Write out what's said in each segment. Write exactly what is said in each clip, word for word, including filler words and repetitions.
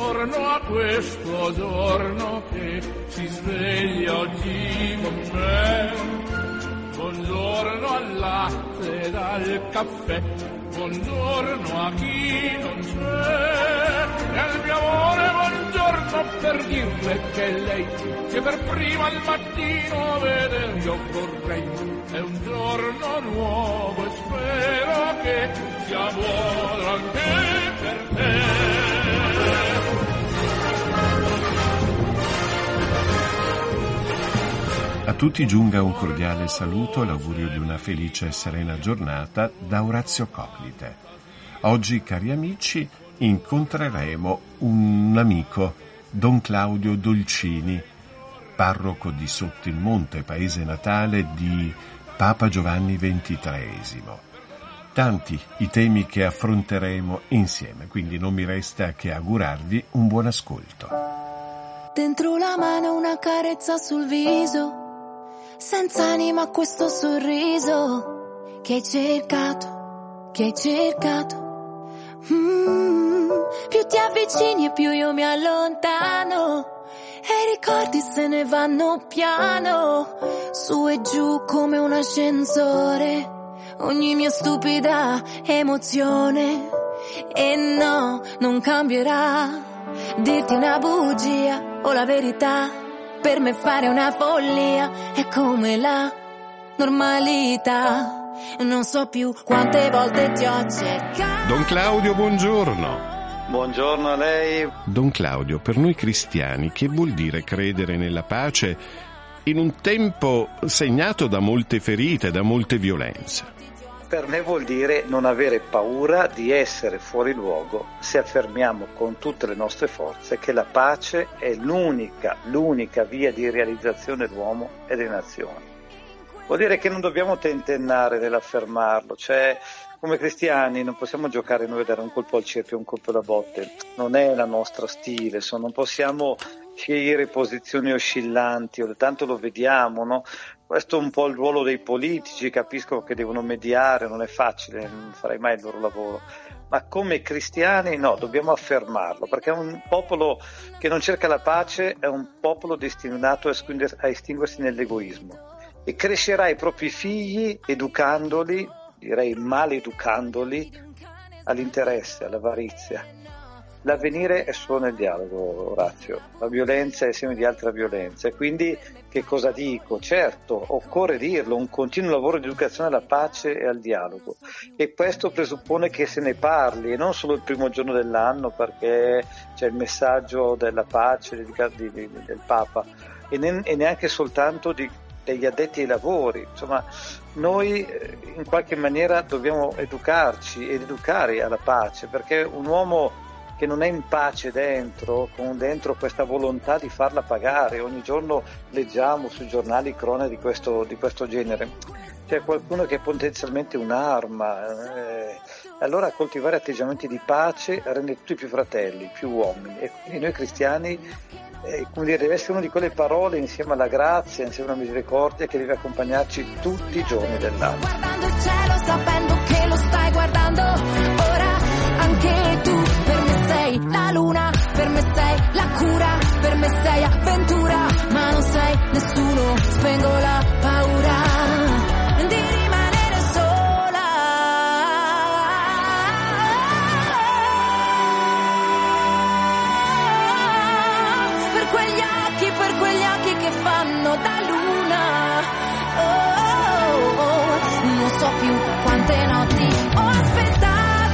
buongiorno a questo giorno che si sveglia oggi con me. Buongiorno al latte ed al caffè, buongiorno a chi non c'è. E al mio amore buongiorno per dirle che lei, che per prima al mattino veder io vorrei. È un giorno nuovo e spero che sia buono anche per te. A tutti giunga un cordiale saluto e l'augurio di una felice e serena giornata da Orazio Coclite. Oggi, cari amici, incontreremo un amico, Don Claudio Dolcini, parroco di Sotto il Monte, paese natale di Papa Giovanni ventitreesimo. Tanti i temi che affronteremo insieme, quindi non mi resta che augurarvi un buon ascolto. Dentro la mano una carezza sul viso, senza anima questo sorriso che hai cercato, che hai cercato. Mm, più ti avvicini e più io mi allontano, e i ricordi se ne vanno piano, su e giù come un ascensore, ogni mia stupida emozione. E no, non cambierà dirti una bugia o la verità. Per me fare una follia è come la normalità. Non so più quante volte ti ho cercato. Don Claudio, buongiorno. Buongiorno a lei. Don Claudio, per noi cristiani che vuol dire credere nella pace in un tempo segnato da molte ferite, da molte violenze? Per me vuol dire non avere paura di essere fuori luogo se affermiamo con tutte le nostre forze che la pace è l'unica, l'unica via di realizzazione dell'uomo e delle nazioni. Vuol dire che non dobbiamo tentennare nell'affermarlo, cioè come cristiani non possiamo giocare noi a dare un colpo al cerchio e un colpo alla botte, non è la nostra stile, so, non possiamo scegliere posizioni oscillanti, ogni tanto lo vediamo, no? Questo è un po' il ruolo dei politici, capisco che devono mediare, non è facile, non farei mai il loro lavoro, ma come cristiani no, dobbiamo affermarlo, perché è un popolo che non cerca la pace, è un popolo destinato a estinguersi nell'egoismo e crescerà i propri figli educandoli, direi maleducandoli, all'interesse, all'avarizia. L'avvenire è solo nel dialogo, Orazio, la violenza è seme di altra violenza, e quindi che cosa dico? Certo, occorre dirlo, un continuo lavoro di educazione alla pace e al dialogo, e questo presuppone che se ne parli, e non solo il primo giorno dell'anno perché c'è il messaggio della pace dedicato di, di, del Papa, e, ne, e neanche soltanto di, degli addetti ai lavori. Insomma, noi in qualche maniera dobbiamo educarci ed educare alla pace, perché un uomo che non è in pace dentro, con dentro questa volontà di farla pagare, ogni giorno leggiamo sui giornali cronache di questo, di questo genere, c'è qualcuno che è potenzialmente un'arma, eh, allora coltivare atteggiamenti di pace rende tutti più fratelli, più uomini, e quindi noi cristiani, eh, come dire, deve essere una di quelle parole insieme alla grazia, insieme alla misericordia, che deve accompagnarci tutti i giorni dell'anno. Guardando il cielo, sapendo che lo stai guardando, ora anche tu. La luna, per me sei la cura, per me sei avventura, ma non sei nessuno, spengo la paura di rimanere sola. Per quegli occhi, per quegli occhi che fanno da luna. Oh, oh, oh. Non so più quante notti ho aspettato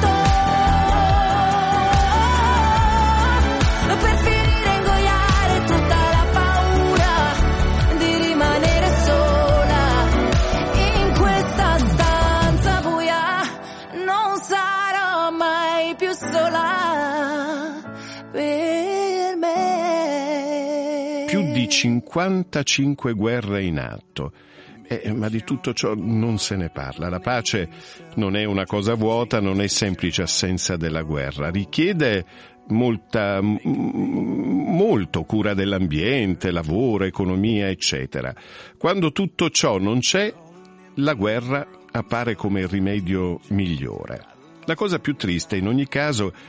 per finire ingoiare tutta la paura di rimanere sola in questa stanza buia. Non sarò mai più sola per me. Più di cinquantacinque guerre in atto. Eh, ma di tutto ciò non se ne parla. La pace non è una cosa vuota, non è semplice assenza della guerra, richiede molta, m- molto cura dell'ambiente, lavoro, economia, eccetera. Quando tutto ciò non c'è, la guerra appare come il rimedio migliore. La cosa più triste in ogni caso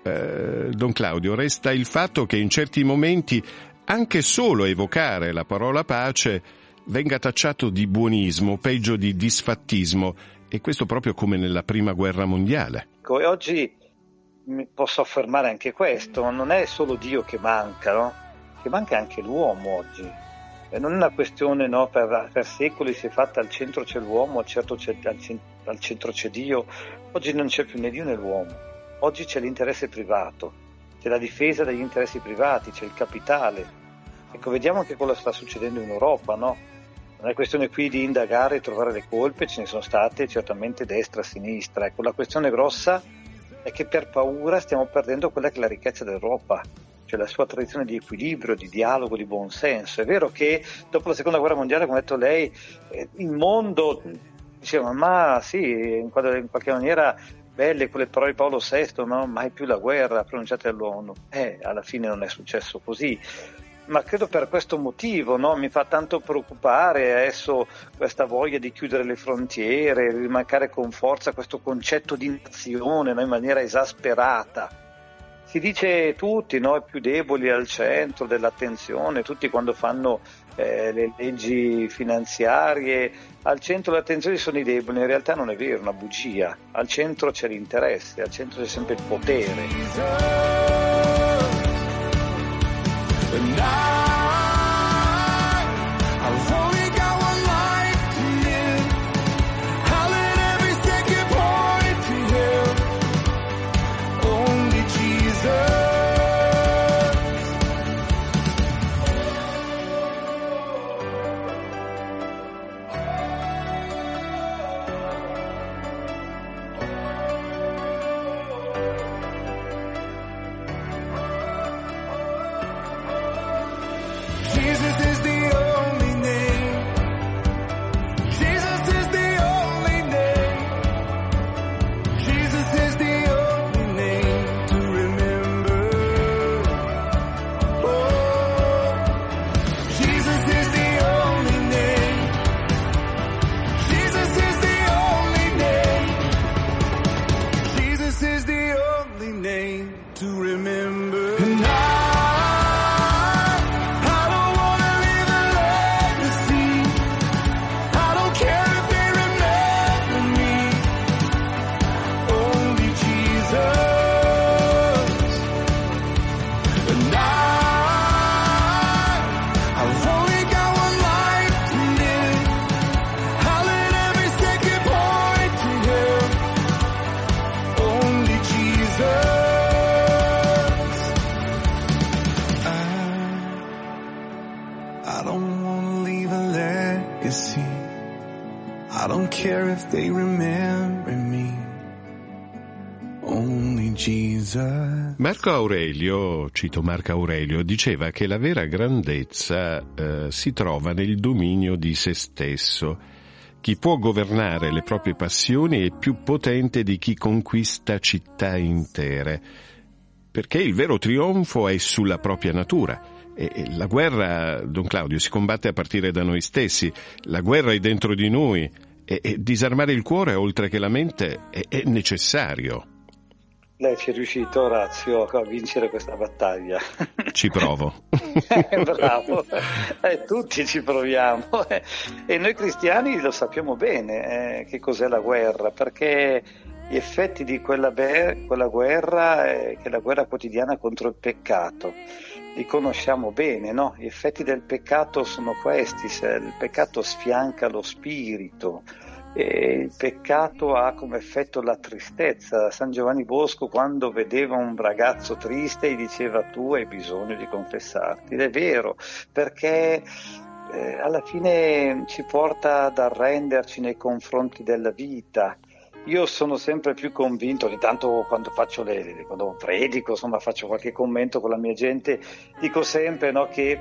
eh, Don Claudio, resta il fatto che in certi momenti anche solo evocare la parola pace venga tacciato di buonismo, peggio di disfattismo, e questo proprio come nella prima guerra mondiale. E oggi posso affermare anche questo, non è solo Dio che manca, no? Che manca anche l'uomo oggi. E non è una questione, no, per, per secoli si è fatta al centro c'è l'uomo, al, certo c'è, al, al centro c'è Dio. Oggi non c'è più né Dio né l'uomo, oggi c'è l'interesse privato, c'è la difesa degli interessi privati, c'è il capitale. Ecco, vediamo anche cosa sta succedendo in Europa, no? Non è questione qui di indagare e trovare le colpe, ce ne sono state certamente destra e sinistra. Ecco, la questione grossa è che per paura stiamo perdendo quella che è la ricchezza dell'Europa, cioè la sua tradizione di equilibrio, di dialogo, di buonsenso. È vero che dopo la seconda guerra mondiale, come ha detto lei, il mondo diceva ma sì, in qualche maniera belle quelle parole di Paolo sesto, no? Mai più la guerra pronunciate dall'ONU. Eh, alla fine non è successo così. Ma credo per questo motivo, no? Mi fa tanto preoccupare adesso questa voglia di chiudere le frontiere, di mancare con forza questo concetto di nazione, no? In maniera esasperata. Si dice tutti, no? I più deboli al centro dell'attenzione, tutti quando fanno eh, le leggi finanziarie, al centro dell'attenzione sono i deboli. In realtà non è vero, è una bugia. Al centro c'è l'interesse, al centro c'è sempre il potere. And I, I've only got one life to live. I'll let every second point to Him. Only Jesus. Jesus is the only name. Jesus is the only name. Jesus is the only name to remember. Oh, Jesus is the only name. Jesus is the only name. Jesus is the only name to remember. And I I don't care if they remember me. Only Jesus. Marco Aurelio, cito Marco Aurelio, diceva che la vera grandezza eh, si trova nel dominio di se stesso. Chi può governare le proprie passioni è più potente di chi conquista città intere, perché il vero trionfo è sulla propria natura. E la guerra, Don Claudio, si combatte a partire da noi stessi. La guerra è dentro di noi e, e disarmare il cuore oltre che la mente è, è necessario. Lei ci è riuscito, Orazio, a vincere questa battaglia. Ci provo. eh, bravo, eh, tutti ci proviamo. Eh. E noi cristiani lo sappiamo bene eh, che cos'è la guerra, perché gli effetti di quella, be- quella guerra è che è la guerra quotidiana contro il peccato. Li conosciamo bene, no? Gli effetti del peccato sono questi: se il peccato sfianca lo spirito, e il peccato ha come effetto la tristezza. San Giovanni Bosco, quando vedeva un ragazzo triste, gli diceva: tu hai bisogno di confessarti. Ed è vero, perché eh, alla fine ci porta ad arrenderci nei confronti della vita. Io sono sempre più convinto, ogni tanto quando faccio le, quando predico, insomma faccio qualche commento con la mia gente, dico sempre, no, che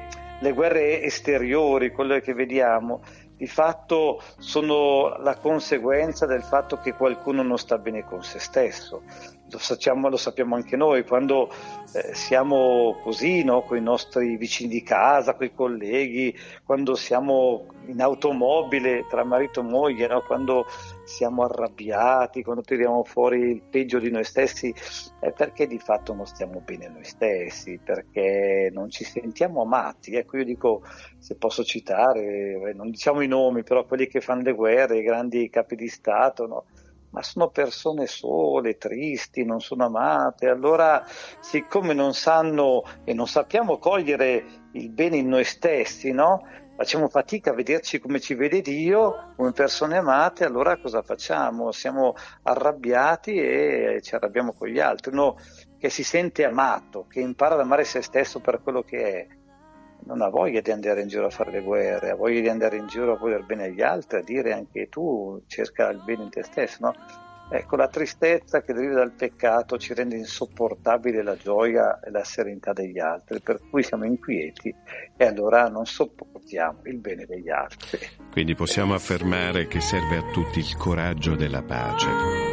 le guerre esteriori, quelle che vediamo, di fatto sono la conseguenza del fatto che qualcuno non sta bene con se stesso. Lo sappiamo, lo sappiamo anche noi, quando eh, siamo così, no, con i nostri vicini di casa, con i colleghi, quando siamo in automobile tra marito e moglie, no, quando siamo arrabbiati, quando tiriamo fuori il peggio di noi stessi, è perché di fatto non stiamo bene noi stessi, perché non ci sentiamo amati. Ecco, io dico, se posso citare, non diciamo i nomi, però quelli che fanno le guerre, i grandi capi di Stato, no? Ma sono persone sole, tristi, non sono amate. Allora, siccome non sanno e non sappiamo cogliere il bene in noi stessi, no? Facciamo fatica a vederci come ci vede Dio, come persone amate, allora cosa facciamo? Siamo arrabbiati e ci arrabbiamo con gli altri. Uno che si sente amato, che impara ad amare se stesso per quello che è, non ha voglia di andare in giro a fare le guerre, ha voglia di andare in giro a voler bene agli altri, a dire anche tu cerca il bene in te stesso, no? Ecco, la tristezza che deriva dal peccato ci rende insopportabile la gioia e la serenità degli altri, per cui siamo inquieti e allora non sopportiamo il bene degli altri. Quindi possiamo affermare che serve a tutti il coraggio della pace.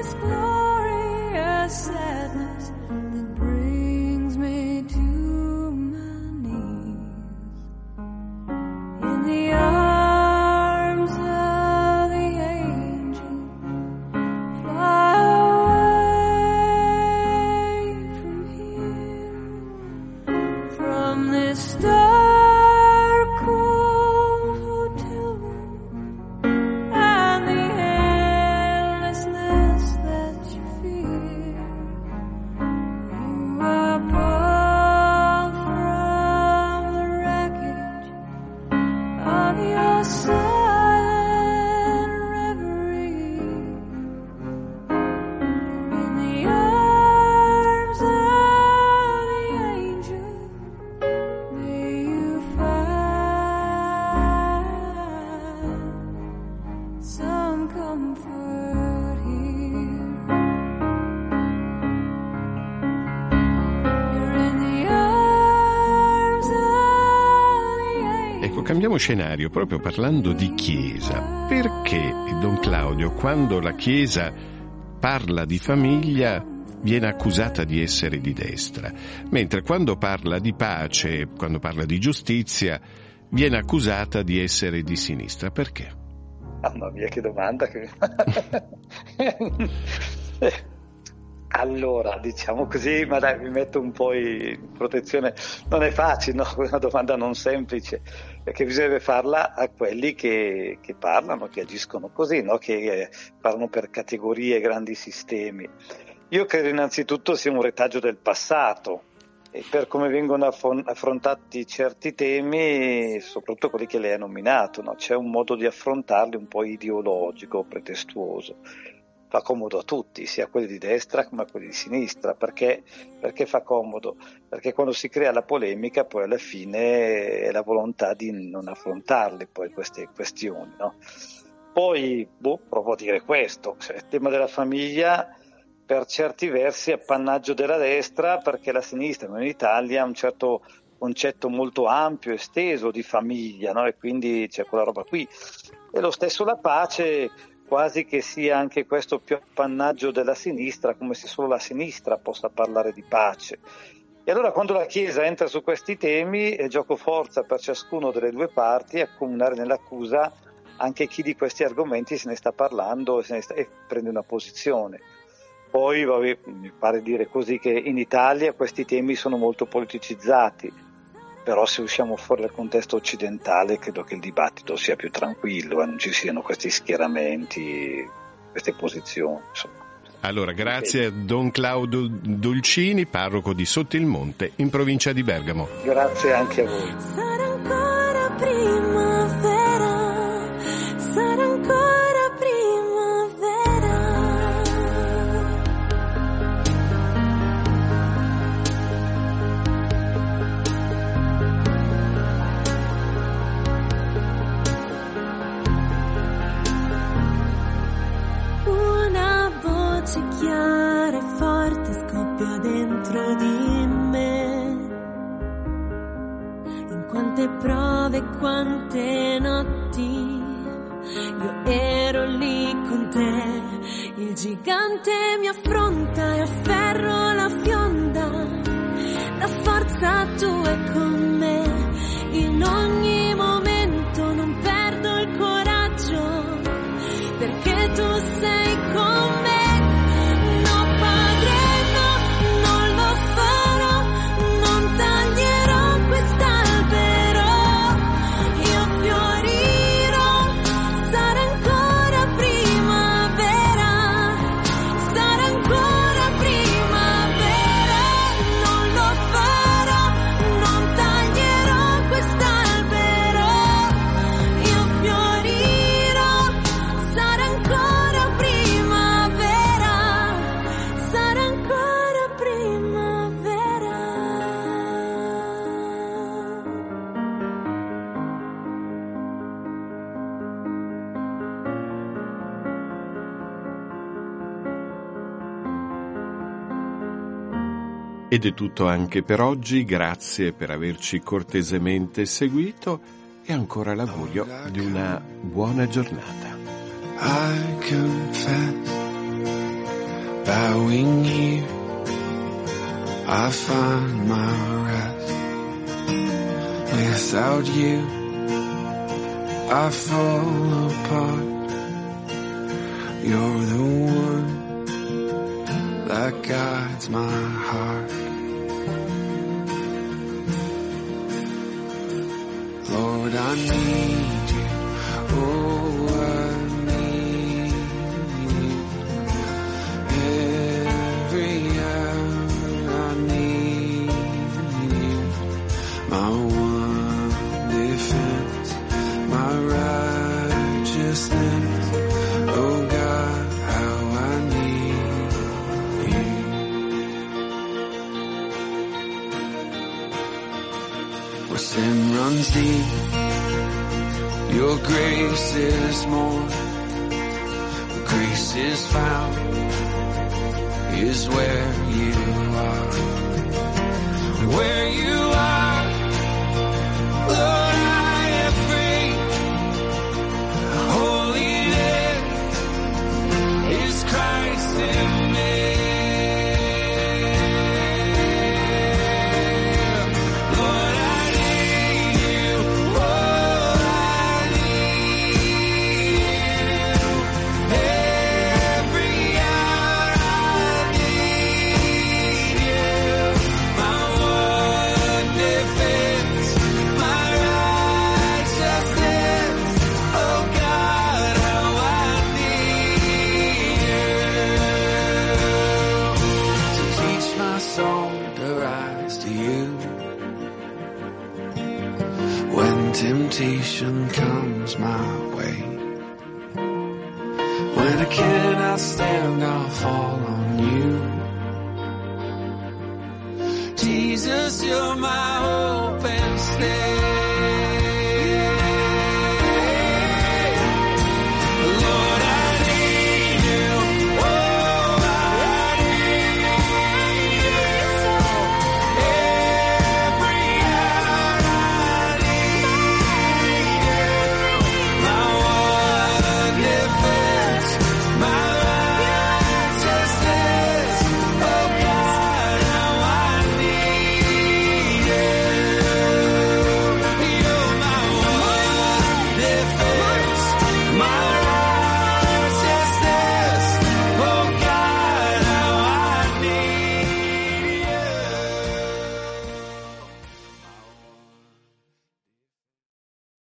Cambiamo scenario, proprio parlando di Chiesa. Perché, Don Claudio, quando la Chiesa parla di famiglia viene accusata di essere di destra, mentre quando parla di pace, quando parla di giustizia, viene accusata di essere di sinistra? Perché? Mamma mia, che domanda che... Allora, diciamo così, ma dai, mi metto un po' in protezione. Non è facile, no? È una domanda non semplice, perché bisogna farla a quelli che, che parlano, che agiscono così, no? Che eh, parlano per categorie, grandi sistemi. Io credo innanzitutto sia un retaggio del passato, e per come vengono aff- affrontati certi temi, soprattutto quelli che lei ha nominato, no? C'è un modo di affrontarli un po' ideologico, pretestuoso. Fa comodo a tutti, sia quelli di destra come a quelli di sinistra. Perché? Perché fa comodo? Perché quando si crea la polemica poi alla fine è la volontà di non affrontarle poi queste questioni, no? Poi, boh, provo a dire questo, cioè, il tema della famiglia per certi versi è appannaggio della destra, perché la sinistra, non in Italia, ha un certo concetto molto ampio, esteso di famiglia, no? E quindi c'è quella roba qui. E lo stesso la pace, quasi che sia anche questo più appannaggio della sinistra, come se solo la sinistra possa parlare di pace. E allora quando la Chiesa entra su questi temi è gioco forza per ciascuno delle due parti accomunare nell'accusa anche chi di questi argomenti se ne sta parlando e, se ne sta, e prende una posizione. Poi vabbè, mi pare dire così che in Italia questi temi sono molto politicizzati, però se usciamo fuori dal contesto occidentale credo che il dibattito sia più tranquillo e non ci siano questi schieramenti, queste posizioni, insomma. Allora, grazie a Don Claudio Dolcini, parroco di Sottilmonte, in provincia di Bergamo. Grazie anche a voi. Sarà ancora primavera, sarà ancora primavera. Una voce chiara e forte scoppia dentro di me, in quanto quante prove, quante notti io ero lì con te. Il gigante mi affronta e afferro la fionda, la forza tua è con me. In ogni momento non perdo il coraggio, perché tu sei con me. No padre, no, non lo farò, non taglierò quest'albero, io fiorirò, sarà ancora primavera, sarà ancora primavera. Non lo farò, non taglierò quest'albero, io fiorirò, sarà ancora primavera, sarà ancora primavera. Ed è tutto anche per oggi, grazie per averci cortesemente seguito e ancora l'augurio di una buona giornata. I confess, bowing here, I find my rest. Without you, I fall apart. You're the one that guides my heart. Lord, I need you. Oh, I need you. Every hour I need you. My one defense, my righteousness. Oh God, how I need you. Where sin runs deep, your grace is more. Where grace is found is where you are. And where you are, Lord, I am free. Holiness is Christ in me. Lord, I need you. Oh, I need you. Every hour I need you. My one defense, my righteousness. Oh God, how I need you. So teach my soul to rise to you. When temptation comes my way, when I cannot stand, I'll fall on you. Jesus, you're my hope and stay.